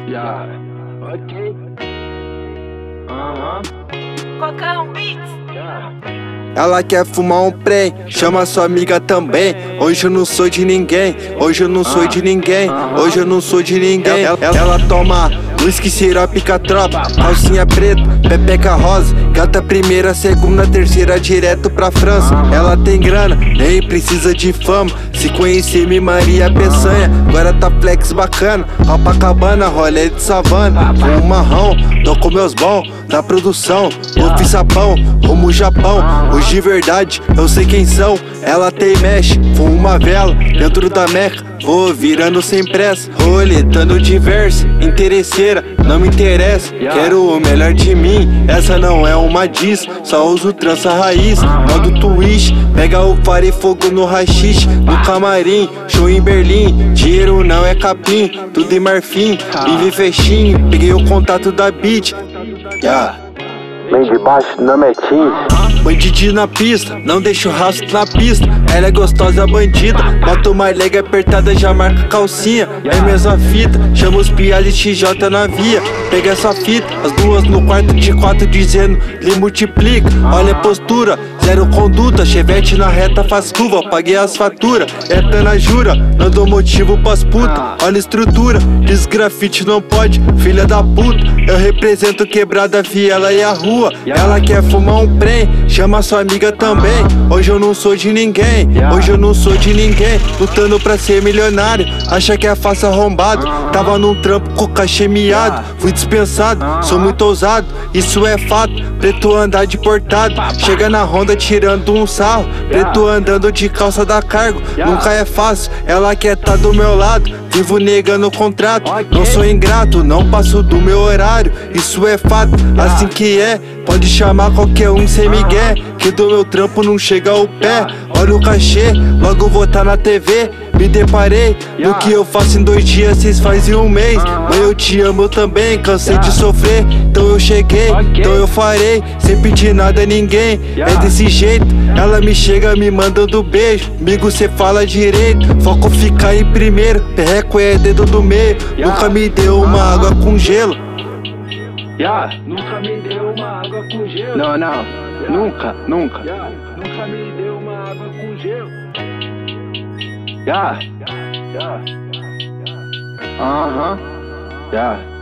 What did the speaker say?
Yeah. Ok. Qualquer beats. Ela quer fumar um prem, chama sua amiga também. Hoje eu não sou de ninguém, hoje eu não sou de ninguém, hoje eu não sou de ninguém. Ela toma whisky, sirope, tropa, calcinha preta, pepeca rosa, gata primeira, segunda, terceira, direto pra França. Ela tem grana, nem precisa de fama. Se conhecer me Maria Peçanha, agora tá flex bacana. Copacabana, rolê de savana, fumo marrão, tô com meus bons da produção. Eu fiz sapão, rumo Japão. Os de verdade, eu sei quem são. Ela tem mexe, fumo uma vela dentro da meca. Vou virando sem pressa, roletando diversa, interesseira, não me interessa. Quero o melhor de mim, essa não é uma diss. Só uso trança raiz, modo twist. Pega o faro e fogo no rachixe, no camarim, show em Berlim. Dinheiro não é capim, tudo em marfim. Vive fechinho, peguei o contato da beat. Vem de baixo, não é jeans. Bandidinho na pista, não deixa o rastro na pista. Ela é gostosa, bandida, bota uma leg apertada, já marca calcinha. É mesma fita, chama os piados de TJ na via. Pega essa fita, as duas no quarto de quatro dizendo, lhe multiplica. Olha a postura, zero conduta, chevette na reta faz curva, paguei as faturas. Etana jura, não dou motivo pras puta. Olha a estrutura, diz grafite não pode, filha da puta. Eu represento quebrada, viela e a rua. Ela quer fumar um prem, chama sua amiga também. Hoje eu não sou de ninguém, hoje eu não sou de ninguém. Lutando pra ser milionário, acha que é fácil arrombado. Tava num trampo com cachê miado, fui dispensado, sou muito ousado, isso é fato. Preto andar de portado, chega na Honda tirando um sarro. Preto andando de calça da cargo, nunca é fácil. Ela quer tá do meu lado, vivo negando o contrato. Não sou ingrato, não passo do meu horário, isso é fato, assim que é. Pode chamar qualquer um sem migué, que do meu trampo não chega ao pé. Olha o cachê, logo vou tá na TV. Me deparei no que eu faço em 2 dias, cês faz em 1 mês. Mãe, eu te amo também, cansei de sofrer. Então eu cheguei, então eu farei, sem pedir nada a ninguém. É desse jeito, ela me chega me mandando beijo. Amigo, cê fala direito, foco ficar em primeiro. Perreco é dedo do meio, nunca me deu uma água com gelo. Nunca me deu uma água com gelo. Não, nunca. Nunca me deu uma água com gelo. Yeah.